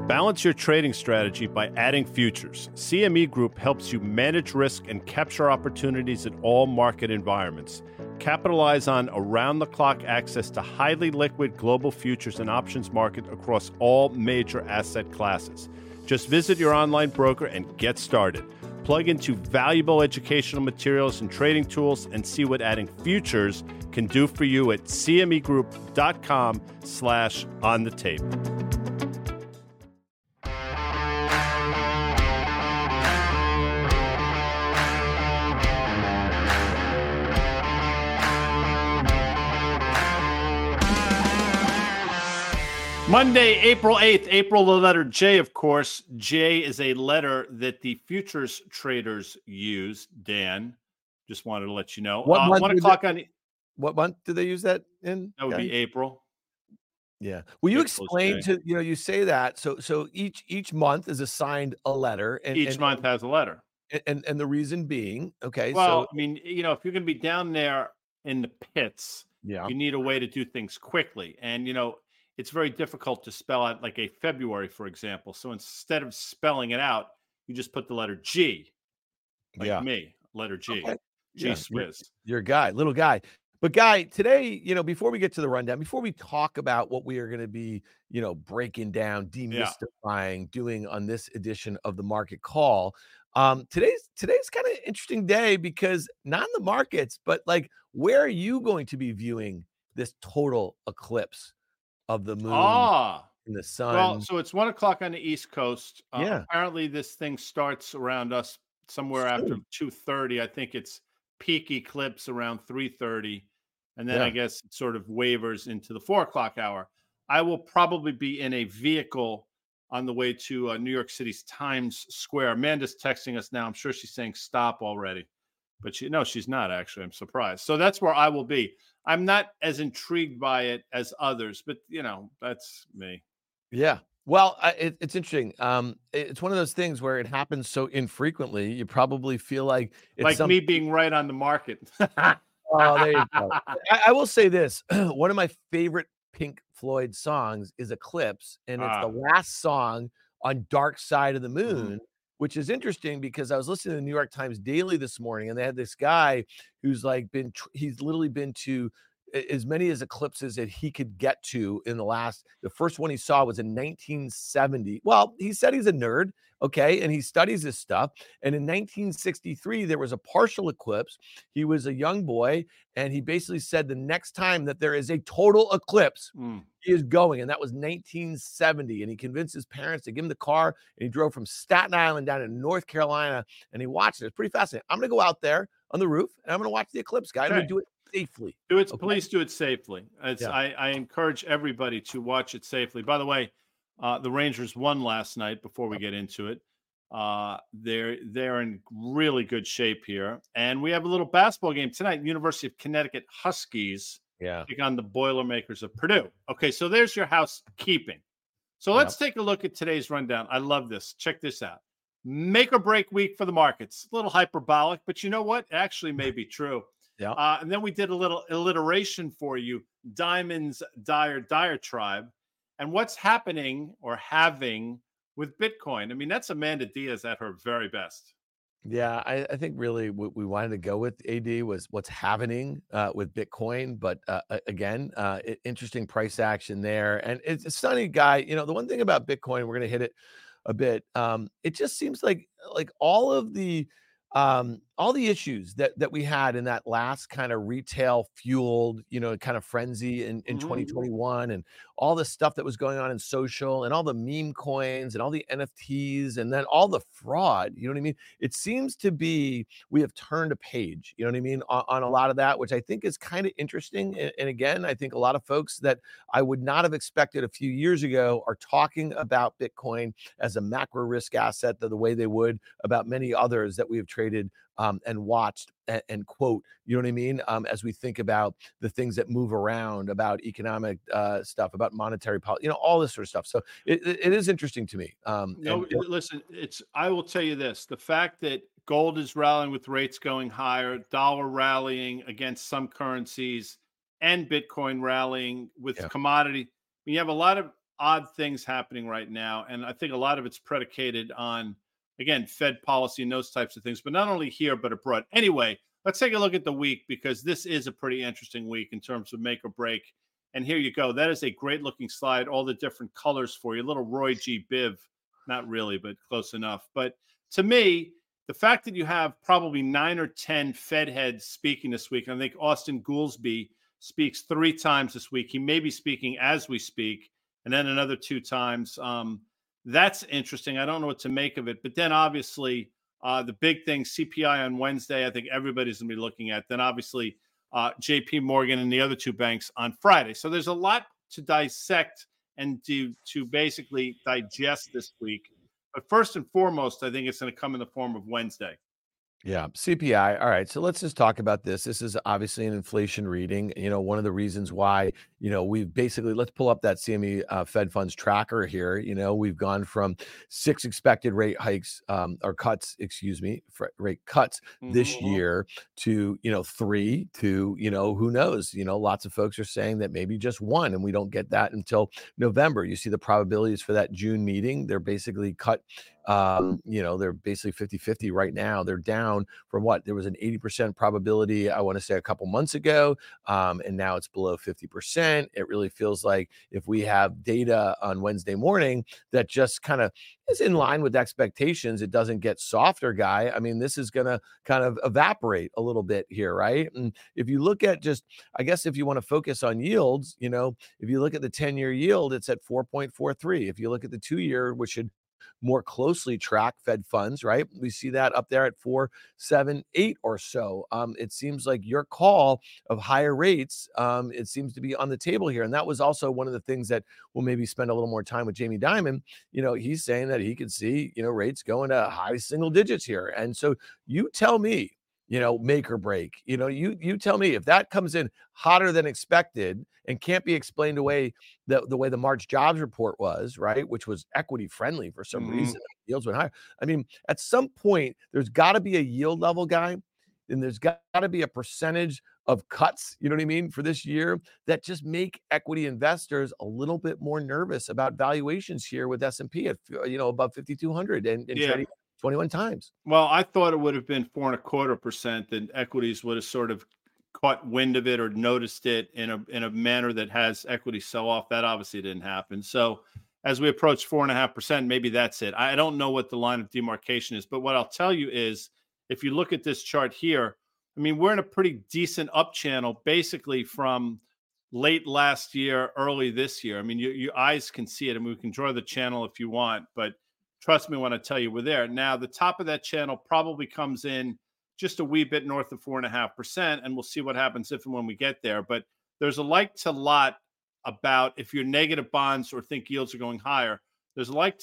Balance your trading strategy by adding futures. CME Group helps you manage risk and capture opportunities in all market environments. Capitalize on around-the-clock access to highly liquid global futures and options market across all major asset classes. Just visit your online broker and get started. Plug into valuable educational materials and trading tools and see what adding futures can do for you at cmegroup.com/on-the-tape. Monday, April 8th, April, the letter J, of course. J is a letter that the futures traders use. Dan, just wanted to let you know. What month 1 o'clock what month do they use that in? That would be April. Yeah. Will you April's explain J. you say that. So each month is assigned a letter. Each month has a letter. And the reason being, okay, Well, I mean, if you're going to be down there in the pits, yeah. you need a way to do things quickly. And, it's very difficult to spell out like a February, for example. So instead of spelling it out, you just put the letter G, like me, letter G. Okay. G Swizz. You're a guy, little guy. But Guy, today, before we get to the rundown, before we talk about what we are going to be, breaking down, demystifying, doing on this edition of the Market Call, today's kind of interesting day because not in the markets, but like, where are you going to be viewing this total eclipse of the moon and the sun? Well, so it's 1 o'clock on the East Coast. Apparently this thing starts around us somewhere after 2:30. I think it's peak eclipse around 3:30. And then I guess it sort of wavers into the 4 o'clock hour. I will probably be in a vehicle on the way to New York City's Times Square. Amanda's texting us now. I'm sure she's saying stop already. But she's not, actually. I'm surprised. So that's where I will be. I'm not as intrigued by it as others, but, that's me. Yeah. Well, it's interesting. It's one of those things where it happens so infrequently, you probably feel like it's me being right on the market. Oh, there you go. I will say this. One of my favorite Pink Floyd songs is Eclipse, and it's the last song on Dark Side of the Moon, which is interesting because I was listening to the New York Times Daily this morning, and they had this guy who's like he's literally been to as many as eclipses that he could get to in the first one he saw was in 1970. Well, he said he's a nerd, okay, and he studies this stuff. And in 1963, there was a partial eclipse. He was a young boy, and he basically said the next time that there is a total eclipse, he is going, and that was 1970. And he convinced his parents to give him the car, and he drove from Staten Island down to North Carolina, and he watched it. It's pretty fascinating. I'm going to go out there on the roof, and I'm going to watch the eclipse, guy. I'm going to do it safely. Please do it safely. I encourage everybody to watch it safely. By the way, the Rangers won last night. Before we get into it, they're in really good shape here, and we have a little basketball game tonight. University of Connecticut Huskies take on the Boilermakers of Purdue. Okay, so there's your housekeeping. So let's take a look at today's rundown. I love this. Check this out. Make or break week for the markets. A little hyperbolic, but you know what? It actually may be true. Yeah. And then we did a little alliteration for you, Diamond's dire diatribe, and what's happening or having with Bitcoin. I mean, that's Amanda Diaz at her very best. Yeah, I think really what we wanted to go with, AD, was what's happening with Bitcoin. But again, interesting price action there. And it's funny, Guy, the one thing about Bitcoin, we're going to hit it a bit. It just seems like all the issues that we had in that last kind of retail fueled, kind of frenzy in 2021, and all the stuff that was going on in social and all the meme coins and all the NFTs and then all the fraud, you know what I mean? It seems to be, we have turned a page, you know what I mean, on a lot of that, which I think is kind of interesting. And again, I think a lot of folks that I would not have expected a few years ago are talking about Bitcoin as a macro risk asset the way they would about many others that we have traded and watched and quote, you know what I mean? As we think about the things that move around, about economic stuff, about monetary policy, all this sort of stuff. So it is interesting to me. Listen, I will tell you this, the fact that gold is rallying with rates going higher, dollar rallying against some currencies, and Bitcoin rallying with commodity. You have a lot of odd things happening right now. And I think a lot of it's predicated on, again, Fed policy and those types of things, but not only here, but abroad. Anyway, let's take a look at the week because this is a pretty interesting week in terms of make or break. And here you go. That is a great looking slide, all the different colors for you. A little Roy G. Biv, not really, but close enough. But to me, the fact that you have probably 9 or 10 Fed heads speaking this week, and I think Austin Goolsbee speaks 3 times this week. He may be speaking as we speak, and then another 2 times. That's interesting. I don't know what to make of it. But then obviously the big thing, CPI on Wednesday, I think everybody's going to be looking at. Then obviously JP Morgan and the other 2 banks on Friday. So there's a lot to dissect and to basically digest this week. But first and foremost, I think it's going to come in the form of Wednesday. Yeah, CPI. All right, so let's just talk about this. This is obviously an inflation reading. One of the reasons why, we've basically, let's pull up that CME Fed funds tracker here. We've gone from 6 expected rate hikes or cuts, excuse me, rate cuts this year to, 3 to, who knows? Lots of folks are saying that maybe just 1, and we don't get that until November. You see the probabilities for that June meeting. They're basically cut. They're basically 50-50 right now. They're down from what? There was an 80% probability, I want to say a couple months ago, and now it's below 50%. It really feels like if we have data on Wednesday morning that just kind of is in line with expectations, it doesn't get softer, Guy. I mean, this is going to kind of evaporate a little bit here, right? And if you look at just, I guess if you want to focus on yields, if you look at the 10-year yield, it's at 4.43. If you look at the 2-year, which should more closely track Fed funds, right? We see that up there at 4.78 or so. It seems like your call of higher rates, it seems to be on the table here. And that was also one of the things that we'll maybe spend a little more time with Jamie Dimon. He's saying that he could see, rates going to high single digits here. And so you tell me, make or break. You tell me if that comes in hotter than expected and can't be explained away the way the March jobs report was, right, which was equity friendly for some reason. Yields went higher. I mean, at some point, there's got to be a yield level, Guy, and there's got to be a percentage of cuts, you know what I mean, for this year that just make equity investors a little bit more nervous about valuations here with S&P at, above 5,200 and trading 21 times. Well, I thought it would have been 4.25%, that equities would have sort of caught wind of it or noticed it in a manner that has equity sell off. That obviously didn't happen. So as we approach 4.5%, maybe that's it. I don't know what the line of demarcation is, but what I'll tell you is if you look at this chart here, I mean, we're in a pretty decent up channel basically from late last year, early this year. I mean, your eyes can see it. I mean, we can draw the channel if you want, but trust me when I tell you we're there. Now, the top of that channel probably comes in just a wee bit north of 4.5%, and we'll see what happens if and when we get there. But there's a like to lot about if you're negative bonds or think yields are going higher. There's a lot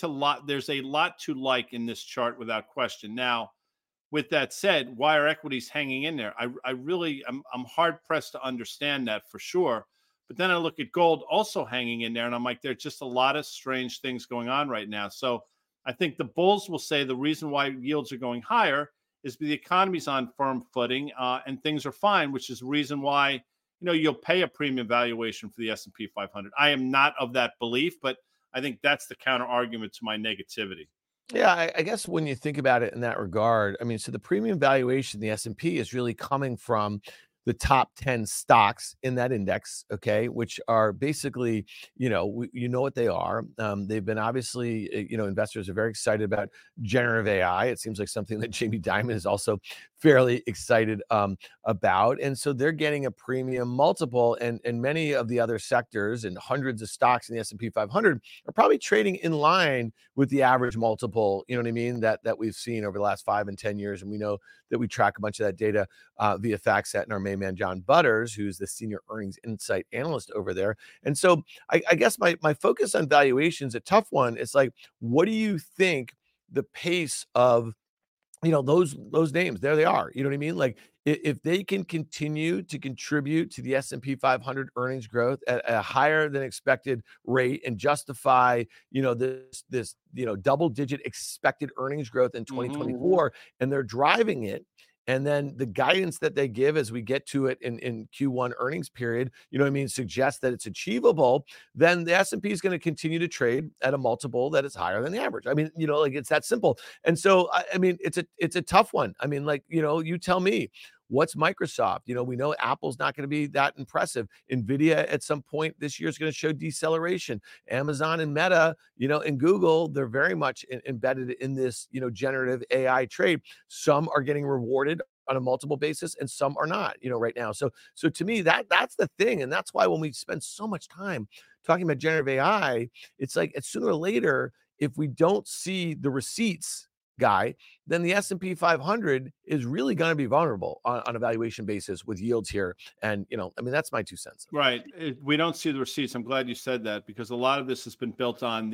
to like in this chart without question. Now, with that said, why are equities hanging in there? I'm hard pressed to understand that for sure. But then I look at gold also hanging in there, and I'm like, there's just a lot of strange things going on right now. So I think the bulls will say the reason why yields are going higher is the economy's on firm footing and things are fine, which is the reason why you'll pay a premium valuation for the S&P 500. I am not of that belief, but I think that's the counter argument to my negativity. Yeah, I guess when you think about it in that regard, I mean, so the premium valuation, the S&P is really coming from the top 10 stocks in that index, okay, which are basically, what they are. They've been obviously, investors are very excited about generative AI. It seems like something that Jamie Dimon is also fairly excited about. And so they're getting a premium multiple, and many of the other sectors and hundreds of stocks in the S&P 500 are probably trading in line with the average multiple, you know what I mean, that we've seen over the last 5 and 10 years. And we know that we track a bunch of that data via FactSet and our main man, John Butters, who's the senior earnings insight analyst over there. And so I guess my focus on valuations, a tough one. It's like, what do you think the pace of those names, there they are. You know what I mean? Like if they can continue to contribute to the S&P 500 earnings growth at a higher than expected rate and justify, this double digit expected earnings growth in 2024, and they're driving it And then the guidance that they give as we get to it in Q1 earnings period, you know what I mean, suggests that it's achievable, then the S&P is going to continue to trade at a multiple that is higher than the average. I mean, like it's that simple. And so, I mean, it's a tough one. I mean, like, you tell me, what's Microsoft? We know Apple's not going to be that impressive. Nvidia at some point this year is going to show deceleration. Amazon and Meta, and Google, they're very much embedded in this, generative AI trade. Some are getting rewarded on a multiple basis and some are not, right now. So to me, that's the thing. And that's why when we spend so much time talking about generative AI, it's like sooner or later, if we don't see the receipts, guy, then the S&P 500 is really going to be vulnerable on a valuation basis with yields here. And, I mean, that's my 2 cents. Right. We don't see the receipts. I'm glad you said that, because a lot of this has been built on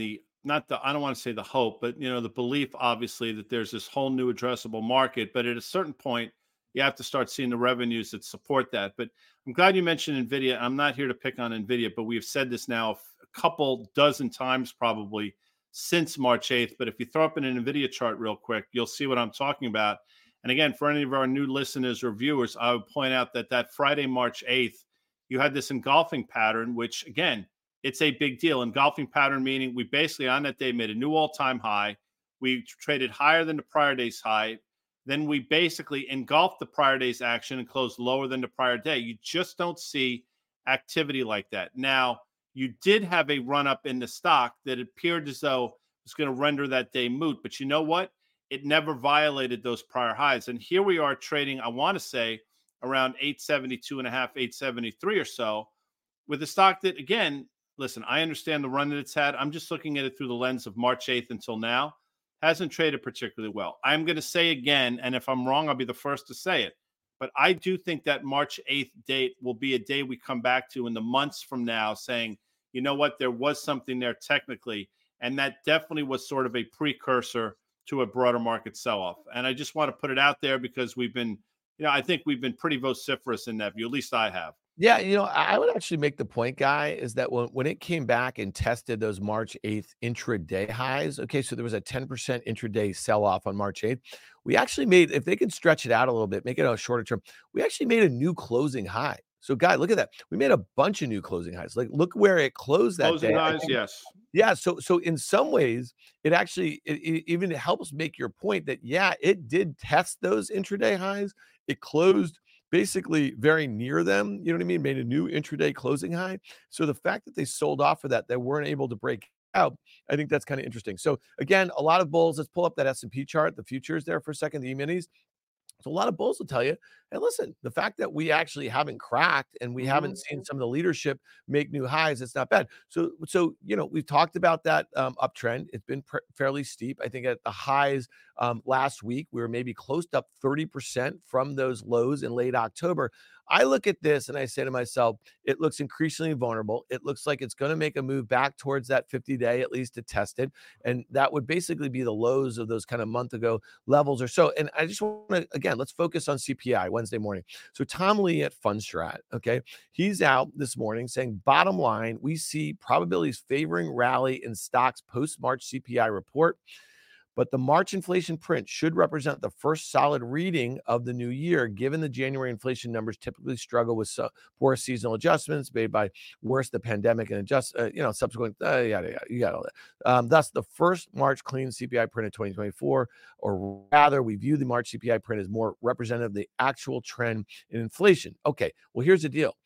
I don't want to say the hope, but the belief, obviously, that there's this whole new addressable market. But at a certain point, you have to start seeing the revenues that support that. But I'm glad you mentioned Nvidia. I'm not here to pick on Nvidia, but we've said this now a couple dozen times probably since March 8th. But if you throw up an Nvidia chart real quick, you'll see what I'm talking about. And again, for any of our new listeners or viewers, I would point out that Friday, March 8th, you had this engulfing pattern, which again, it's a big deal. Engulfing pattern meaning we basically on that day made a new all-time high. We traded higher than the prior day's high. Then we basically engulfed the prior day's action and closed lower than the prior day. You just don't see activity like that. Now, you did have a run up in the stock that appeared as though it was going to render that day moot. But you know what? It never violated those prior highs. And here we are trading, I want to say, around 872 and a half, 873 or so, with a stock that, again, listen, I understand the run that it's had. I'm just looking at it through the lens of March 8th until now. Hasn't traded particularly well. I'm going to say again, and if I'm wrong, I'll be the first to say it, but I do think that March 8th date will be a day we come back to in the months from now saying, you know what, there was something there technically, and that definitely was sort of a precursor to a broader market sell-off. And I just want to put it out there because we've been, I think we've been pretty vociferous in that view. At least I have. Yeah, I would actually make the point, guy, is that when it came back and tested those March 8th intraday highs, okay, so there was a 10% intraday sell-off on March 8th. We actually made, if they can stretch it out a little bit, make it a shorter term, we actually made a new closing high. So, guy, look at that. We made a bunch of new closing highs. Like, look where it closed that Closing day. highs, yes. Yeah, so in some ways, it actually it even helps make your point that, yeah, it did test those intraday highs. It closed basically very near them, you know what I mean? Made a new intraday closing high. So the fact that they sold off for that, they weren't able to break out, I think that's kind of interesting. So again, a lot of bulls. Let's pull up that S&P chart, the futures there for a second, the E-minis. So a lot of bulls will tell you, hey, listen, the fact that we actually haven't cracked and we haven't seen some of the leadership make new highs, it's not bad. So we've talked about that uptrend. It's been fairly steep. I think at the highs last week, we were maybe close to up 30% from those lows in late October. I look at this and I say to myself, it looks increasingly vulnerable. It looks like it's going to make a move back towards that 50-day, at least to test it. And that would basically be the lows of those kind of month ago levels or so. And I just want to, again, let's focus on CPI Wednesday morning. So Tom Lee at Fundstrat, okay, he's out this morning saying, bottom line, we see probabilities favoring rally in stocks post-March CPI report. But the March inflation print should represent the first solid reading of the new year, given the January inflation numbers typically struggle with poor seasonal adjustments made by worse the pandemic and subsequent yada yada. You got all that. Thus, the first March clean CPI print of 2024, or rather, we view the March CPI print as more representative of the actual trend in inflation. Okay, well, here's the deal.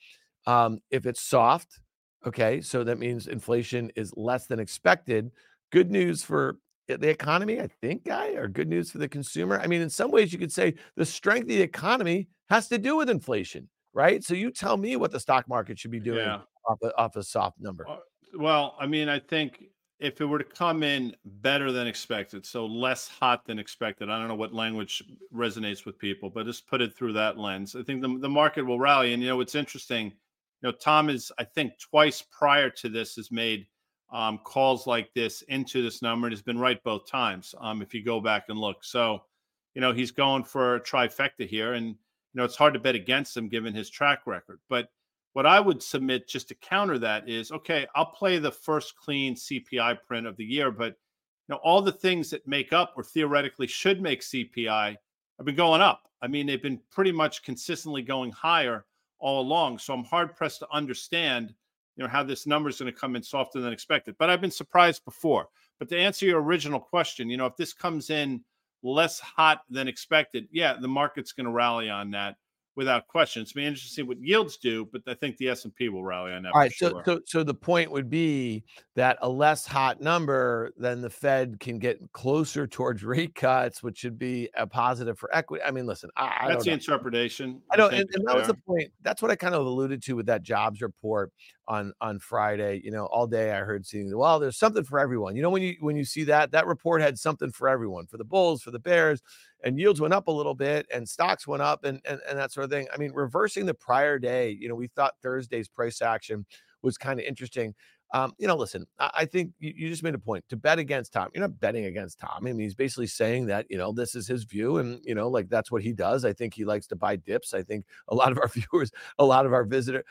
If it's soft, okay, so that means inflation is less than expected. Good news for the economy, I think, guy, or good news for the consumer. I mean, in some ways, you could say the strength of the economy has to do with inflation, right? So you tell me what the stock market should be doing Yeah. off a soft number. Well, I mean, I think if it were to come in better than expected, so less hot than expected, I don't know what language resonates with people, but just put it through that lens. I think the market will rally. And, it's interesting. Tom is, I think, twice prior to this has made calls like this into this number and has been right both times. If you go back and look, so he's going for a trifecta here, and it's hard to bet against him given his track record. But what I would submit just to counter that is, okay, I'll play the first clean CPI print of the year, but all the things that make up or theoretically should make CPI have been going up. I mean, they've been pretty much consistently going higher all along. So I'm hard pressed to understand, how this number is going to come in softer than expected. But I've been surprised before. But to answer your original question, if this comes in less hot than expected, yeah, the market's going to rally on that without question. It's been interesting to see what yields do, but I think the S&P will rally on that All for right, so sure. so so the point would be that a less hot number, then the Fed can get closer towards rate cuts, which should be a positive for equity. I mean, listen, I That's don't the know. interpretation. I I know, think and is that was the fair. point. That's what I kind of alluded to with that jobs report on Friday. All day I heard seeing, well, there's something for everyone. When you see that report had something for everyone, for the bulls, for the bears, and yields went up a little bit and stocks went up and that sort of thing. I mean, reversing the prior day, we thought Thursday's price action was kind of interesting. Listen, I think you just made a point to bet against Tom. You're not betting against Tom. I mean, he's basically saying that, this is his view and, like that's what he does. I think he likes to buy dips. I think a lot of our viewers, a lot of our visitor,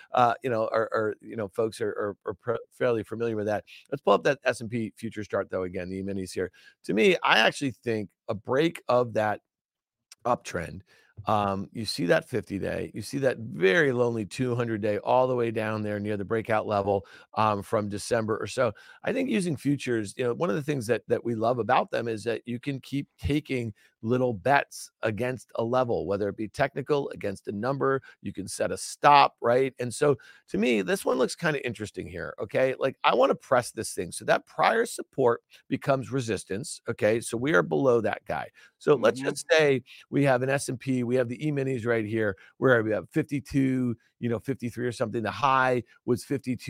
folks are fairly familiar with that. Let's pull up that S&P futures chart though. Again, the E-minis here. To me, I actually think a break of that uptrend. You see that 50-day, you see that very lonely 200-day all the way down there near the breakout level from December or so. I think using futures, one of the things that we love about them is that you can keep taking little bets against a level, whether it be technical against a number, you can set a stop, right? And so to me, this one looks kind of interesting here. Okay. Like I want to press this thing. So that prior support becomes resistance. Okay. So we are below that guy. So let's Mhm. just say we have an S&P, we have the E-minis right here, where we have 52, 53 or something. The high was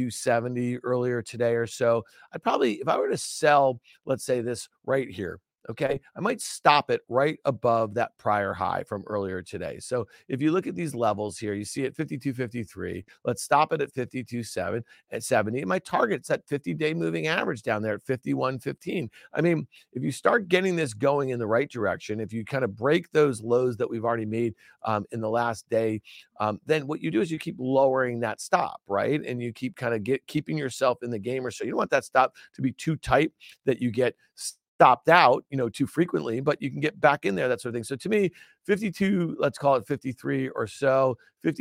52.70 earlier today or so. I'd probably, if I were to sell, let's say this right here, okay, I might stop it right above that prior high from earlier today. So if you look at these levels here, you see it 52.53. Let's stop it at 52.7 at 70. My target's that 50-day moving average down there at 51.15. I mean, if you start getting this going in the right direction, if you kind of break those lows that we've already made in the last day, then what you do is you keep lowering that stop, right? And you keep kind of keeping yourself in the game or so. You don't want that stop to be too tight that you get stopped out, too frequently, but you can get back in there, that sort of thing. So to me, 52, let's call it 53 or so,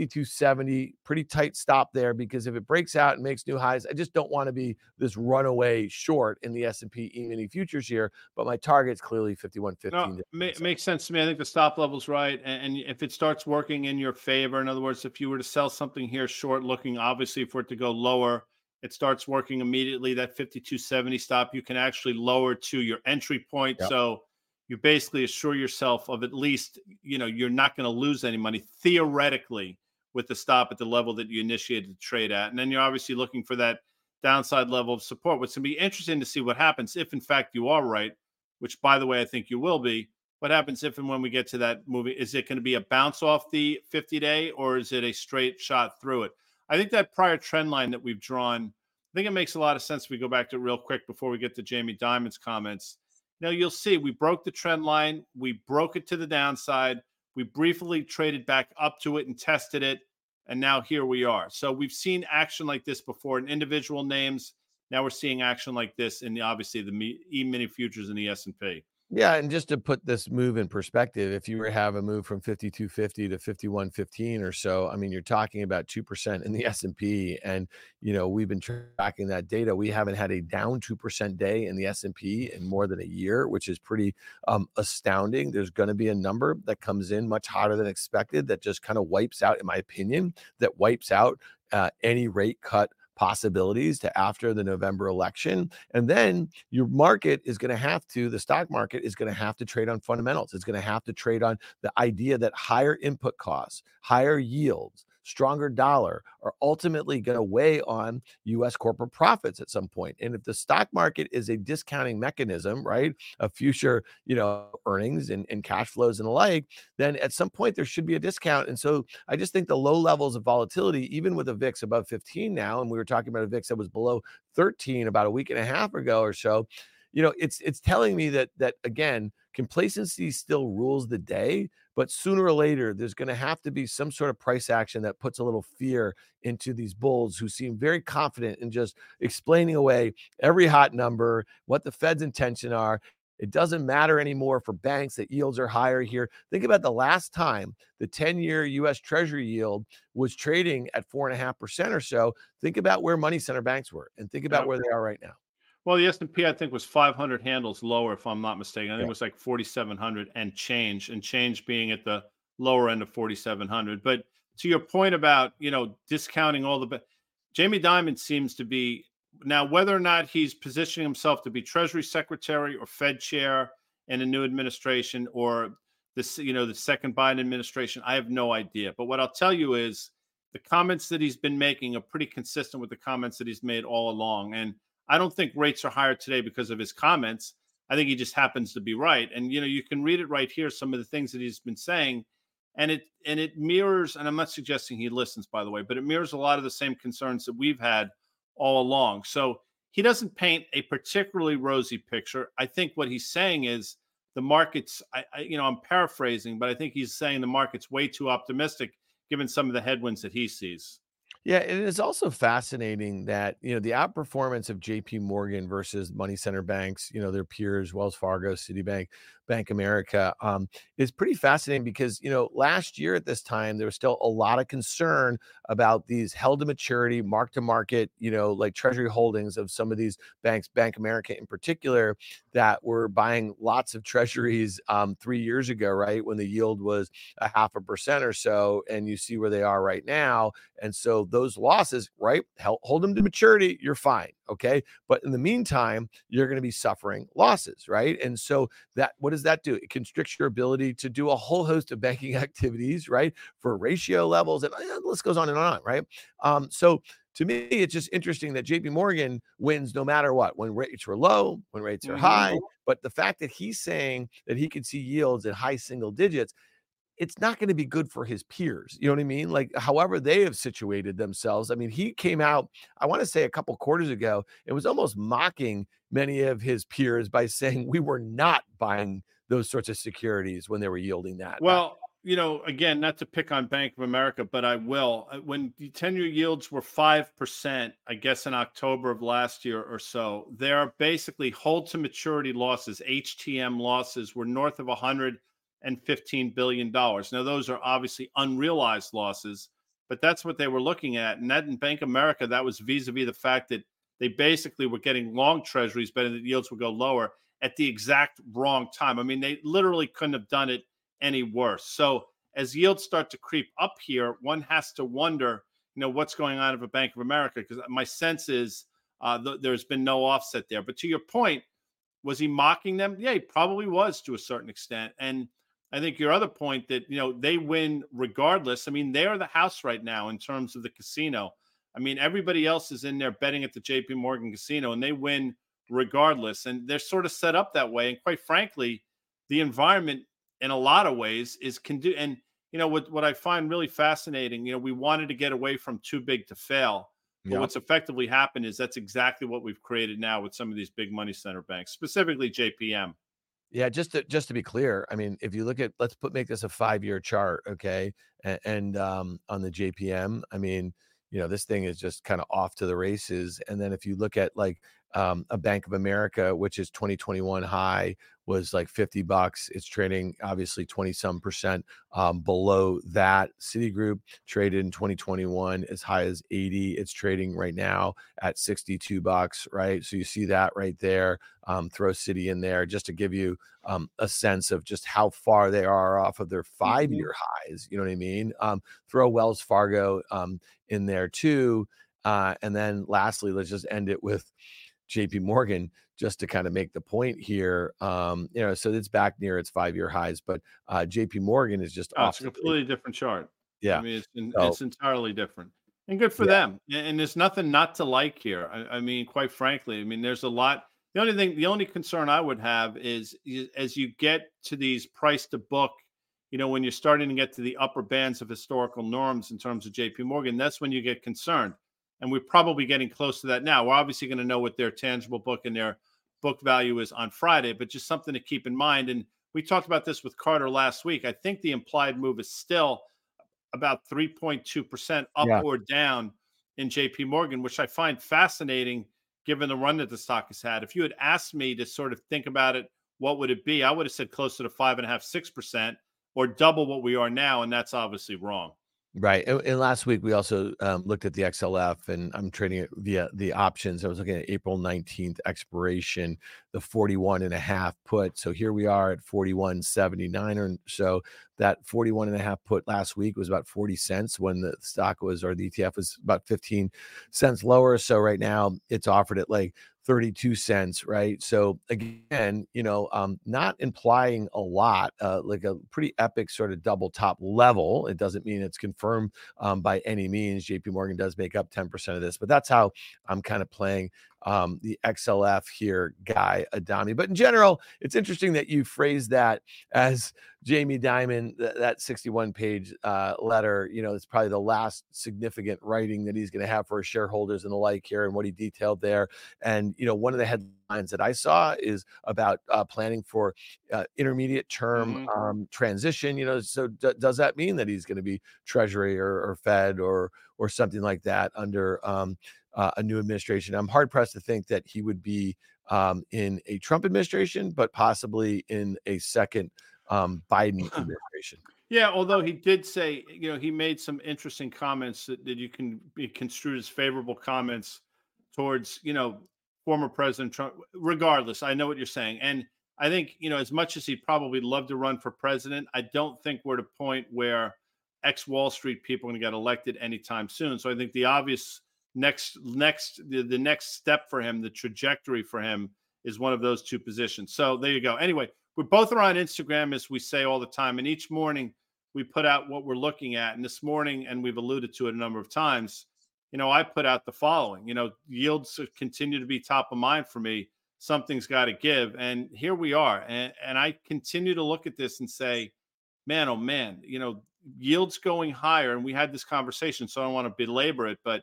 52.70, pretty tight stop there because if it breaks out and makes new highs, I just don't want to be this runaway short in the S&P E-mini futures here, but my target's clearly No, 51.15. makes sense to me. I think the stop level's right, and if it starts working in your favor, in other words, if you were to sell something here short looking, obviously for it to go lower, it starts working immediately. That 52.70 stop, you can actually lower to your entry point. Yep. So you basically assure yourself of at least, you're not going to lose any money theoretically with the stop at the level that you initiated the trade at. And then you're obviously looking for that downside level of support. What's going to be interesting to see what happens if, in fact, you are right, which, by the way, I think you will be. What happens if and when we get to that movie? Is it going to be a bounce off the 50-day or is it a straight shot through it? I think that prior trend line that we've drawn, I think it makes a lot of sense if we go back to it real quick before we get to Jamie Dimon's comments. You'll see we broke the trend line. We broke it to the downside. We briefly traded back up to it and tested it. And now here we are. So we've seen action like this before in individual names. Now we're seeing action like this in obviously the E-mini futures and the S&P. Yeah, and just to put this move in perspective, if you were to have a move from 52.50 to 51.15 or so, I mean, you're talking about 2% in the S&P, and we've been tracking that data. We haven't had a down 2% day in the S&P in more than a year, which is pretty astounding. There's going to be a number that comes in much hotter than expected that just kind of wipes out, in my opinion, that wipes out any rate cut possibilities to after the November election. And then your market is going to have to, the stock market is going to have to trade on fundamentals. It's going to have to trade on the idea that higher input costs, higher yields, stronger dollar are ultimately going to weigh on US corporate profits at some point. And if the stock market is a discounting mechanism, right, of future, earnings and cash flows and the like, then at some point there should be a discount. And so I just think the low levels of volatility, even with a VIX above 15 now, and we were talking about a VIX that was below 13 about a week and a half ago or so, it's telling me that again, complacency still rules the day, but sooner or later there's going to have to be some sort of price action that puts a little fear into these bulls who seem very confident in just explaining away every hot number, what the Fed's intention are, It doesn't matter anymore for banks that yields are higher here. Think about the last time the 10-year US Treasury yield was trading at 4.5% or so. Think about where money center banks were and think about Yeah. where they are right now. Well, the S&P I think was 500 handles lower, if I'm not mistaken. I think Yeah. it was like 4,700 and change being at the lower end of 4,700. But to your point about discounting all Jamie Dimon seems to be now, whether or not he's positioning himself to be Treasury Secretary or Fed Chair in a new administration or the second Biden administration, I have no idea. But what I'll tell you is the comments that he's been making are pretty consistent with the comments that he's made all along. And I don't think rates are higher today because of his comments. I think he just happens to be right. And you can read it right here, some of the things that he's been saying. And it mirrors, and I'm not suggesting he listens, by the way, but it mirrors a lot of the same concerns that we've had all along. So he doesn't paint a particularly rosy picture. I think what he's saying is the market's, I'm paraphrasing, but I think he's saying the market's way too optimistic given some of the headwinds that he sees. Yeah, and it's also fascinating that, the outperformance of JP Morgan versus money center banks, their peers, Wells Fargo, Citibank, Bank America, is pretty fascinating because, last year at this time, there was still a lot of concern about these held to maturity, mark to market, like treasury holdings of some of these banks, Bank America in particular, that were buying lots of treasuries 3 years ago, right? When the yield was 0.5% or so. And you see where they are right now. And so those losses, right? Hold them to maturity, you're fine. Okay. But in the meantime, you're going to be suffering losses, right? And so what does that do? It constricts your ability to do a whole host of banking activities, right? For ratio levels, and the list goes on and on, right? So to me, it's just interesting that JP Morgan wins no matter what, when rates were low, when rates are high. But the fact that he's saying that he could see yields at high single digits, it's not going to be good for his peers. You know what I mean? Like, however they have situated themselves. I mean, he came out, I want to say a couple quarters ago, it was almost mocking many of his peers by saying we were not buying those sorts of securities when they were yielding that. Well, again, not to pick on Bank of America, but I will. When the 10-year yields were 5%, I guess in October of last year or so, there basically hold to maturity losses, HTM losses, were north of $115 billion. Now, those are obviously unrealized losses, but that's what they were looking at. And that in Bank of America, that was vis-a-vis the fact that they basically were getting long treasuries, but the yields would go lower at the exact wrong time. I mean, they literally couldn't have done it any worse. So as yields start to creep up here, one has to wonder, what's going on at a Bank of America, because my sense is there's been no offset there. But to your point, was he mocking them? Yeah, he probably was to a certain extent. And I think your other point that, they win regardless. I mean, they're the house right now in terms of the casino. I mean, everybody else is in there betting at the JP Morgan casino and they win regardless. And they're sort of set up that way. And quite frankly, the environment in a lot of ways is and what I find really fascinating, we wanted to get away from too big to fail. But what's effectively happened is that's exactly what we've created now with some of these big money center banks, specifically JPM. Yeah, just to be clear, I mean, if you look at, make this a 5-year chart, okay? And on the JPM, I mean, this thing is just kind of off to the races. And then if you look at like a Bank of America, which is 2021 high was like $50. It's trading obviously 20 some percent below that. Citigroup traded in 2021 as high as 80. It's trading right now at $62, right? So you see that right there. Throw Citi in there just to give you a sense of just how far they are off of their 5-year highs. You know what I mean? Throw Wells Fargo in there too. And then lastly, let's just end it with JP Morgan, just to kind of make the point here. So it's back near its 5-year highs, but JP Morgan is just off. It's a completely different chart. Yeah. I mean, it's entirely different and good for them. And there's nothing not to like here. I mean, quite frankly, I mean, there's a lot. The only concern I would have is as you get to these price to book, when you're starting to get to the upper bands of historical norms in terms of JP Morgan, that's when you get concerned. And we're probably getting close to that now. We're obviously going to know what their tangible book and their book value is on Friday, but just something to keep in mind. And we talked about this with Carter last week. I think the implied move is still about 3.2% up or down in JP Morgan, which I find fascinating given the run that the stock has had. If you had asked me to sort of think about it what would it be? I would have said closer to 5.5, 6%, or double what we are now. And that's obviously wrong. Right. And last week we also looked at the XLF, and I'm trading it via the options. I was looking at April 19th expiration, the 41 and a half put. So here we are at 41.79 or so. That 41 and a half put last week was about 40 cents when the stock was, or the ETF was about 15 cents lower. So right now it's offered at like 32 cents, right? So again, not implying a lot, like a pretty epic sort of double top level. It doesn't mean it's confirmed by any means. JP Morgan does make up 10% of this, but that's how I'm kind of playing the XLF here, Guy Adami. But in general, it's interesting that you phrase that as Jamie Dimon, that 61-page letter. It's probably the last significant writing that he's going to have for his shareholders and the like here, and what he detailed there. And one of the headlines that I saw is about planning for intermediate term transition. So does that mean that he's going to be Treasury or Fed or something like that under a new administration? I'm hard pressed to think that he would be in a Trump administration, but possibly in a second Biden administration. Yeah, although he did say, he made some interesting comments that you can be construed as favorable comments towards, former President Trump. Regardless, I know what you're saying. And I think, as much as he'd probably love to run for president, I don't think we're at a point where ex-Wall Street people are going to get elected anytime soon. So I think the obvious the next step for him, the trajectory for him, is one of those two positions. So there you go. Anyway, we both are on Instagram, as we say all the time, and each morning we put out what we're looking at. And this morning, and we've alluded to it a number of times, I put out the following. Yields continue to be top of mind for me. Something's got to give, and here we are. And I continue to look at this and say, man, oh man, yields going higher. And we had this conversation, so I don't want to belabor it, but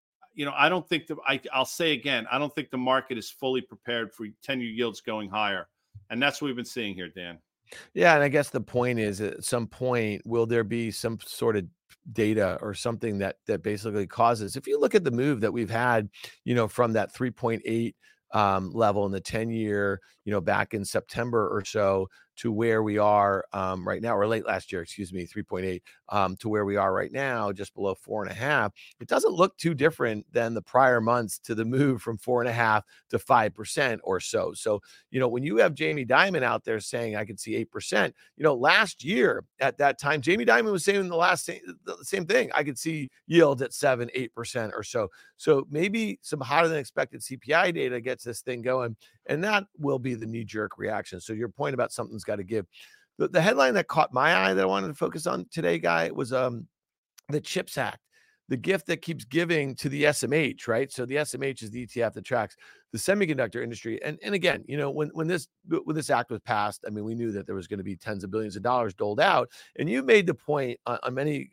I don't think I'll say again, I don't think the market is fully prepared for 10-year yields going higher. And that's what we've been seeing here, Dan. Yeah. And I guess the point is, at some point, will there be some sort of data or something that basically causes, if you look at the move that we've had, from that 3.8 level in the 10-year, back in September or so, to where we are right now, or late last year, 3.8, to where we are right now, just below 4.5. It doesn't look too different than the prior months to the move from 4.5 to 5% or so. So, when you have Jamie Dimon out there saying, I could see 8%, last year at that time, Jamie Dimon was saying the same thing. I could see yields at 7-8% or so. So maybe some hotter than expected CPI data gets this thing going, and that will be the knee-jerk reaction. So your point about something's got to give. The headline that caught my eye that I wanted to focus on today, Guy, was the CHIPS Act, the gift that keeps giving to the SMH, right? So the SMH is the ETF that tracks the semiconductor industry. And again, when this act was passed, I mean, we knew that there was going to be tens of billions of dollars doled out. And you made the point on many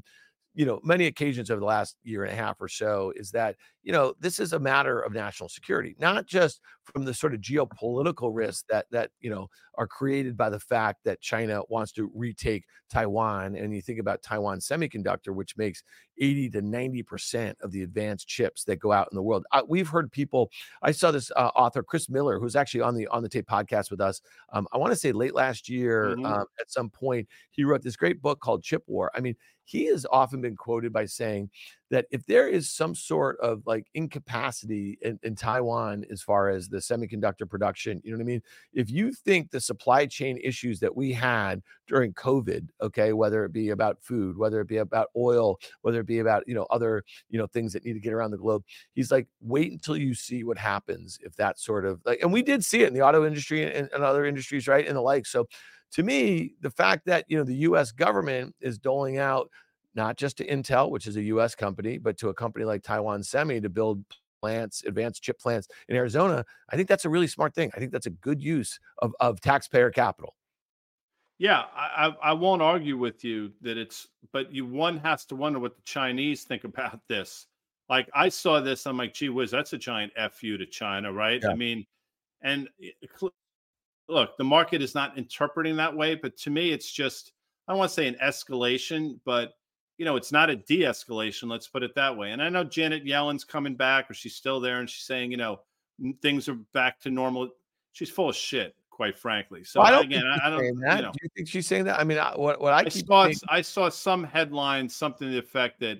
many occasions over the last year and a half or so, is that, this is a matter of national security, not just from the sort of geopolitical risks that are created by the fact that China wants to retake Taiwan. And you think about Taiwan Semiconductor, which makes 80 to 90% of the advanced chips that go out in the world. We've heard people, I saw this author, Chris Miller, who's actually on the Tape podcast with us. I want to say late last year, at some point, he wrote this great book called Chip War. I mean, he has often been quoted by saying that if there is some sort of like incapacity in Taiwan as far as the semiconductor production, you know what I mean? If you think the supply chain issues that we had during COVID, okay, whether it be about food, whether it be about oil, whether it be about, other, things that need to get around the globe, he's like, wait until you see what happens if that sort of like, and we did see it in the auto industry and other industries, right? And the like. So to me, the fact that, the U.S. government is doling out not just to Intel, which is a U.S. company, but to a company like Taiwan Semi to build plants, advanced chip plants in Arizona, I think that's a really smart thing. I think that's a good use of taxpayer capital. Yeah, I won't argue with you that but one has to wonder what the Chinese think about this. Like, I saw this, I'm like, gee whiz, that's a giant FU to China, right? Yeah. I mean, and look, the market is not interpreting that way, but to me, it's just, I don't want to say an escalation, but it's not a de-escalation. Let's put it that way. And I know Janet Yellen's coming back, or she's still there, and she's saying, things are back to normal. She's full of shit, quite frankly. So Well, I don't again, think she's I don't, saying that. Do you think she's saying that? I mean, what I keep thinking. I saw some headlines, something to the effect that,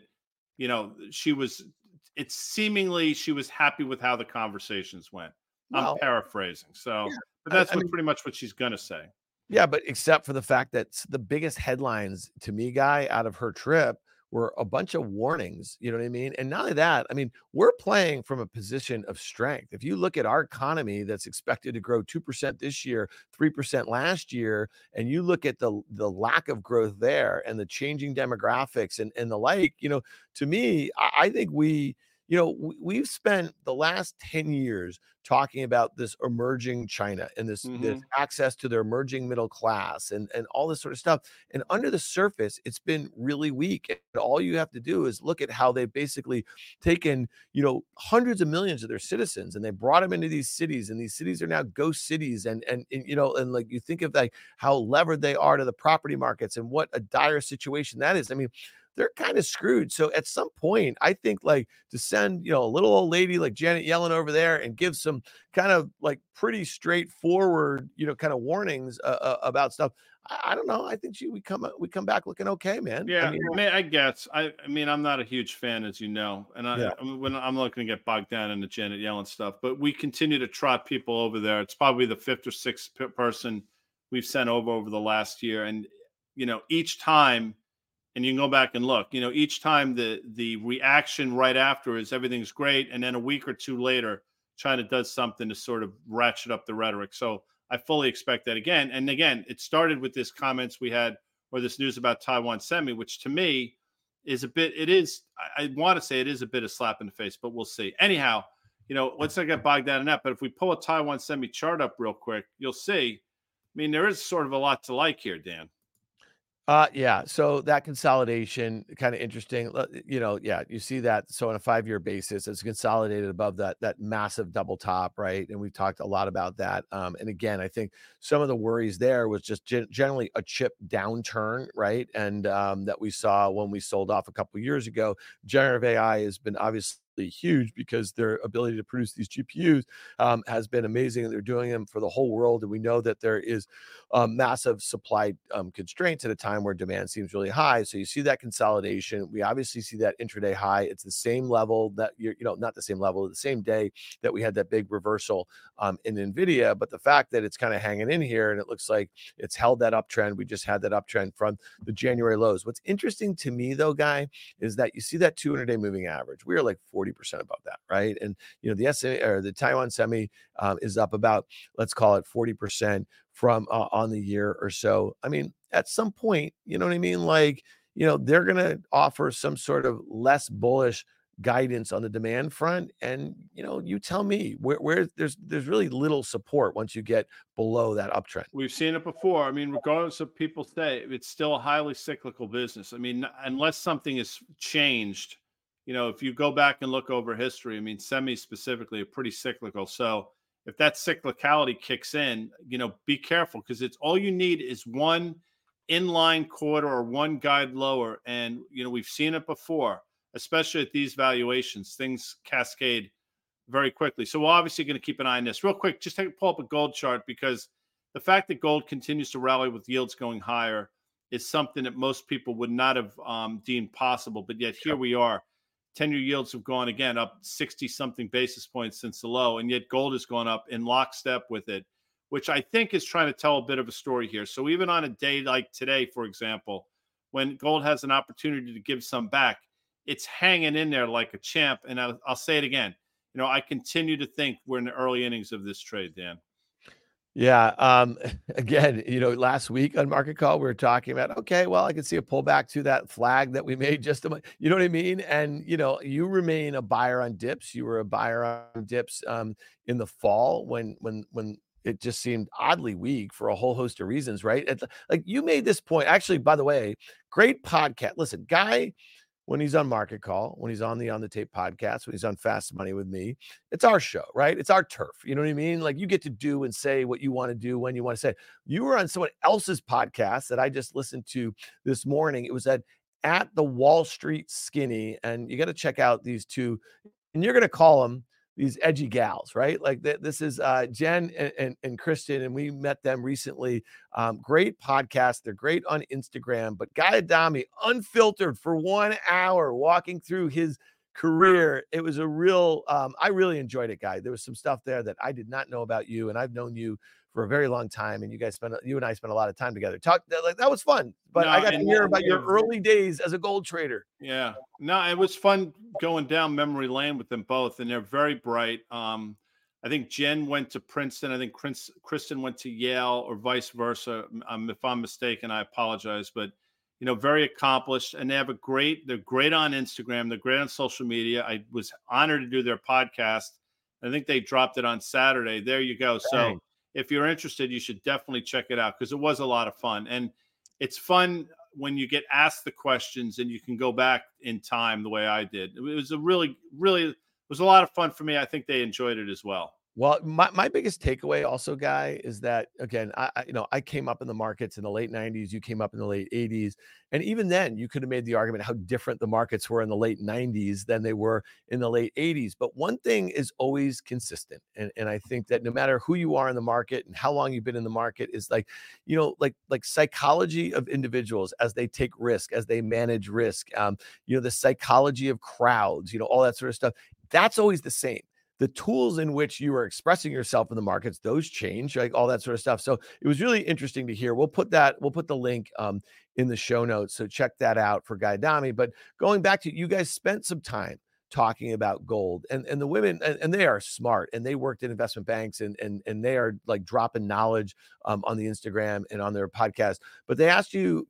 she was. It's seemingly she was happy with how the conversations went. I'm Well, paraphrasing, yeah. but that's I what mean, pretty much what she's gonna say. yeah, but except for the fact that the biggest headlines to me, guy, out of her trip were a bunch of warnings. You know what I mean? And not only that, I mean, we're playing from a position of strength. If you look at our economy that's expected to grow 2% this year, 3% last year, and you look at the lack of growth there and the changing demographics and the like, to me, I think we've spent the last 10 years talking about this emerging China and this Hmm. access to their emerging middle class and all this sort of stuff. And under the surface, it's been really weak. And all you have to do is look at how they've basically taken, hundreds of millions of their citizens and they brought them into these cities, and these cities are now ghost cities. And like you think of like how levered they are to the property markets and what a dire situation that is. I mean, they're kind of screwed. So at some point, I think like to send, a little old lady like Janet Yellen over there and give some kind of like pretty straightforward, kind of warnings about stuff. I don't know. I think we come back looking okay, man. I Yeah, mean, I guess. I mean, I'm not a huge fan, as you know, and yeah, I mean, when I'm not going to get bogged down in the Janet Yellen stuff, but we continue to trot people over there. It's probably the fifth or sixth person we've sent over the last year, and each time, and you can go back and look, each time the reaction right after is everything's great, and then a week or two later, China does something to sort of ratchet up the rhetoric. So I fully expect that again. And again, it started with this comments we had, or this news about Taiwan Semi, which to me is a bit. It is. I want to say it is a bit of slap in the face, but we'll see. Anyhow, let's not get bogged down in that. But if we pull a Taiwan Semi chart up real quick, you'll see. I mean, there is sort of a lot to like here, Dan. yeah. So that consolidation, kind of interesting. Yeah, you see that. So on a 5-year basis, it's consolidated above that massive double top, right? And we've talked a lot about that. And again, I think some of the worries there was just generally a chip downturn, right? And that we saw when we sold off a couple years ago. Generative AI has been obviously huge because their ability to produce these GPUs has been amazing. They're doing them for the whole world, and we know that there is massive supply constraints at a time where demand seems really high. So you see that consolidation. We obviously see that intraday high. It's the same level that not the same level, the same day that we had that big reversal in Nvidia. But the fact that it's kind of hanging in here and it looks like it's held that uptrend. We just had that uptrend from the January lows. What's interesting to me though, Guy, is that you see that 200-day moving average. We are like 40% above that, right? And the SMA or the Taiwan Semi is up about, let's call it 40% from on the year or so. I mean, at some point, you know what I mean? Like, they're going to offer some sort of less bullish guidance on the demand front. And, you tell me where there's really little support once you get below that uptrend. We've seen it before. I mean, regardless of people say, it's still a highly cyclical business. I mean, unless something is changed, if you go back and look over history, I mean, semis specifically are pretty cyclical. So if that cyclicality kicks in, be careful, because it's all you need is one inline quarter or one guide lower. And, we've seen it before, especially at these valuations, things cascade very quickly. So we're obviously going to keep an eye on this. Real quick, just pull up a gold chart, because the fact that gold continues to rally with yields going higher is something that most people would not have deemed possible. But yet here we are. 10-year yields have gone again up 60-something basis points since the low, and yet gold has gone up in lockstep with it, which I think is trying to tell a bit of a story here. So even on a day like today, for example, when gold has an opportunity to give some back, it's hanging in there like a champ. And I'll say it again. I continue to think we're in the early innings of this trade, Dan. Yeah. Again, last week on Market Call, we were talking about, okay, well, I can see a pullback to that flag that we made just a month. You know what I mean? And, you remain a buyer on dips. You were a buyer on dips in the fall when it just seemed oddly weak for a whole host of reasons, right? Like you made this point. Actually, by the way, great podcast. Listen, Guy, when he's on Market Call, when he's on the Tape podcast, when he's on Fast Money with me, it's our show, right? It's our turf. You know what I mean? Like you get to do and say what you want to do when you want to say it. You were on someone else's podcast that I just listened to this morning. It was at the Wall Street Skinny, and you got to check out these two, and you're going to call them these edgy gals, right? Like this is Jen and Kristen, and we met them recently. Great podcast. They're great on Instagram. But Guy Adami, unfiltered for 1 hour, walking through his career. It was a real, I really enjoyed it, Guy. There was some stuff there that I did not know about you, and I've known you for a very long time, and you and I spent a lot of time together. Like that was fun. But No, I got to and hear about your early days as a gold trader. yeah, no, it was fun going down memory lane with them both, and they're very bright. I think Jen went to Princeton. I think Kristen went to Yale, or vice versa. If I'm mistaken, I apologize, but very accomplished, and they're great on Instagram. They're great on social media. I was honored to do their podcast. I think they dropped it on Saturday. There you go. So if you're interested, you should definitely check it out, because it was a lot of fun. And it's fun when you get asked the questions and you can go back in time the way I did. It was a really, really, it was a lot of fun for me. I think they enjoyed it as well. Well, my biggest takeaway also, Guy, is that again, I came up in the markets in the late 90s, you came up in the late 80s. And even then you could have made the argument how different the markets were in the late 90s than they were in the late 80s. But one thing is always consistent. And I think that no matter who you are in the market and how long you've been in the market, is like, like psychology of individuals as they take risk, as they manage risk, the psychology of crowds, all that sort of stuff. That's always the same. The tools in which you are expressing yourself in the markets, those change, like all that sort of stuff. So it was really interesting to hear. We'll put the link in the show notes. So check that out for Guy Adami. But going back to, you guys spent some time talking about gold, and the women, and they are smart, and they worked in investment banks, and they are like dropping knowledge on the Instagram and on their podcast. But they asked you,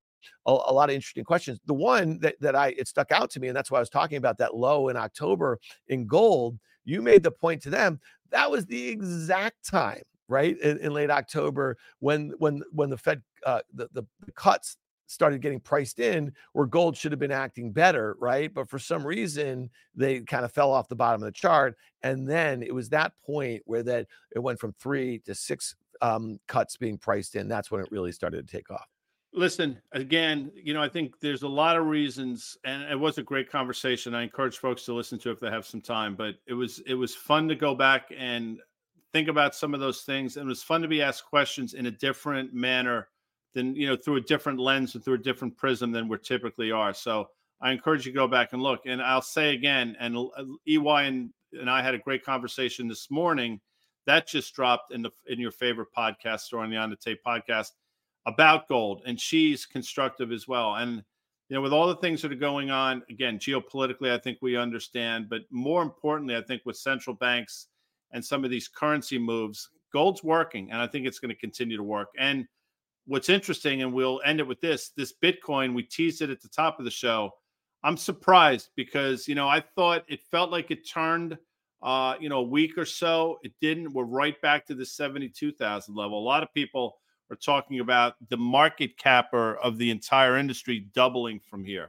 a lot of interesting questions. The one that it stuck out to me, and that's why I was talking about that low in October in gold. You made the point to them that was the exact time, right, in late October, when the Fed the cuts started getting priced in, where gold should have been acting better, right? But for some reason, they kind of fell off the bottom of the chart, and then it was that point where it went from 3 to 6 cuts being priced in. That's when it really started to take off. Listen, again, I think there's a lot of reasons, and it was a great conversation. I encourage folks to listen to it if they have some time, but it was fun to go back and think about some of those things. And it was fun to be asked questions in a different manner than, through a different lens and through a different prism than we typically are. So I encourage you to go back and look. And I'll say again, and EY and I had a great conversation this morning that just dropped in your favorite podcast, or on the On the Tape podcast, about gold, and she's constructive as well. And with all the things that are going on, again, geopolitically, I think we understand, but more importantly, I think with central banks and some of these currency moves, gold's working, and I think it's going to continue to work. And what's interesting, and we'll end it with this Bitcoin, we teased it at the top of the show. I'm surprised because, I thought it felt like it turned, a week or so. It didn't. We're right back to the 72,000 level. A lot of people are talking about the market capper of the entire industry doubling from here.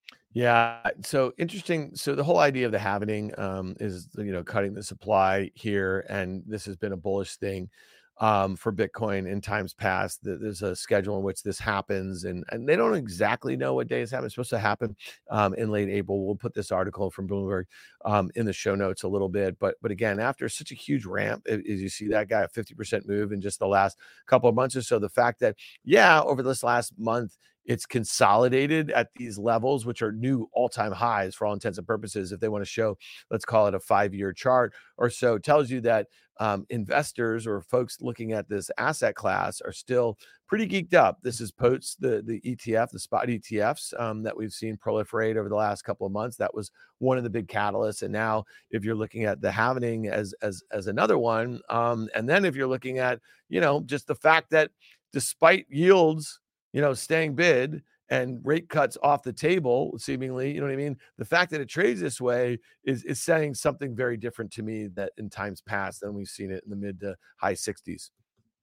Yeah. So interesting. So the whole idea of the halvening is, cutting the supply here. And this has been a bullish thing for Bitcoin in times past. There's a schedule in which this happens, and they don't exactly know what day it's happening. It's supposed to happen in late April. We'll put this article from Bloomberg in the show notes a little bit. But again, after such a huge ramp, as you see that guy, a 50% move in just the last couple of months or so, the fact that, over this last month, it's consolidated at these levels, which are new all-time highs for all intents and purposes. If they want to show, let's call it a 5-year chart or so, tells you that investors or folks looking at this asset class are still pretty geeked up. This is post the ETF, the spot ETFs that we've seen proliferate over the last couple of months. That was one of the big catalysts. And now, if you're looking at the halvening as another one, and then if you're looking at just the fact that despite yields staying bid and rate cuts off the table, seemingly, you know what I mean? The fact that it trades this way is saying something very different to me that in times past than we've seen it in the mid to high 60s.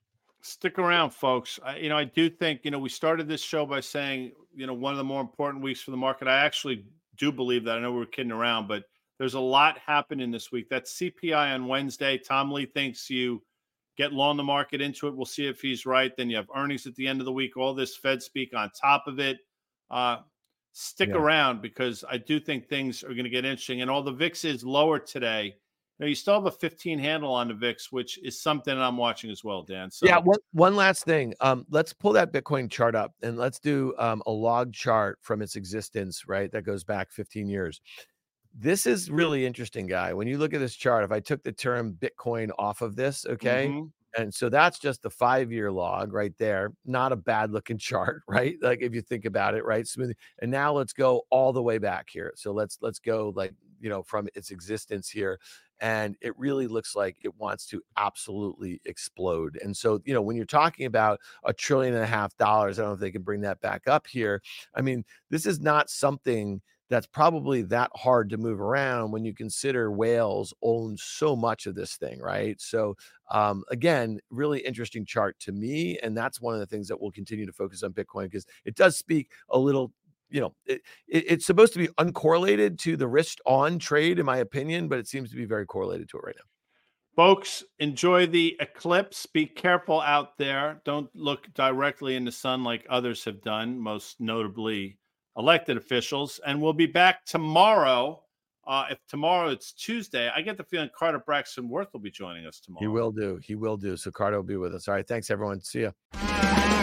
Stick around, folks. I do think, we started this show by saying, one of the more important weeks for the market. I actually do believe that. I know we were kidding around, but there's a lot happening this week. That CPI on Wednesday. Tom Lee thinks you get long the market into it. We'll see if he's right. Then you have earnings at the end of the week, all this Fed speak on top of it. Stick around, because I do think things are going to get interesting. And all the VIX is lower today. Now, you still have a 15 handle on the VIX, which is something I'm watching as well, Dan. Yeah, So one last thing. Let's pull that Bitcoin chart up and let's do a log chart from its existence, right? That goes back 15 years. This is really interesting, guy. When you look at this chart, if I took the term Bitcoin off of this, okay, mhm. and so that's just the 5-year log right there. Not a bad looking chart, right? Like if you think about it, right? Smooth. And now let's go all the way back here. So let's go like, from its existence here. And it really looks like it wants to absolutely explode. And so, when you're talking about $1.5 trillion, I don't know if they can bring that back up here. I mean, this is not something that's probably that hard to move around when you consider whales own so much of this thing, right? So again, really interesting chart to me, and that's one of the things that we'll continue to focus on Bitcoin because it does speak a little. It's supposed to be uncorrelated to the risk on trade, in my opinion, but it seems to be very correlated to it right now. Folks, enjoy the eclipse. Be careful out there. Don't look directly in the sun like others have done, most notably elected officials. And we'll be back tomorrow. If tomorrow it's Tuesday, I get the feeling Carter Braxton Worth will be joining us tomorrow. He will do. So Carter will be with us. All right. Thanks, everyone. See ya.